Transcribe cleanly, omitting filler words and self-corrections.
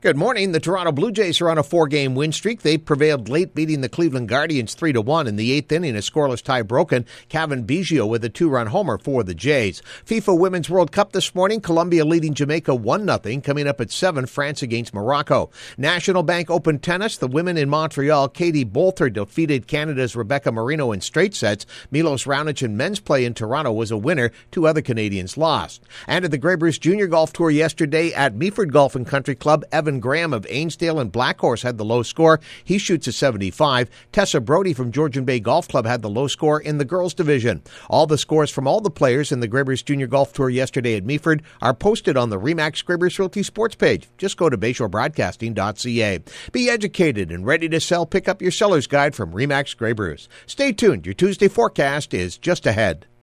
Good morning. The Toronto Blue Jays are on a 4-game win streak. They prevailed late, beating the Cleveland Guardians 3-1 in the 8th inning. A scoreless tie broken. Kevin Biggio with a 2-run homer for the Jays. FIFA Women's World Cup this morning. Colombia leading Jamaica 1-0. Coming up at 7, France against Morocco. National Bank Open Tennis. The women in Montreal. Katie Boulter defeated Canada's Rebecca Marino in straight sets. Milos Raonic in men's play in Toronto was a winner. 2 other Canadians lost. And at the Grey Bruce Junior Golf Tour yesterday at Meaford Golf and Country Club, Evan Graham of Ainsdale and Blackhorse had the low score. He shoots a 75. Tessa Brody from Georgian Bay Golf Club had the low score in the girls division. All the scores from all the players in the Grey Bruce Junior Golf Tour yesterday at Meaford are posted on the RE/MAX Grey Bruce Realty sports page. Just go to BayShoreBroadcasting.ca. Be educated and ready to sell. Pick up your seller's guide from RE/MAX Grey Bruce. Stay tuned. Your Tuesday forecast is just ahead.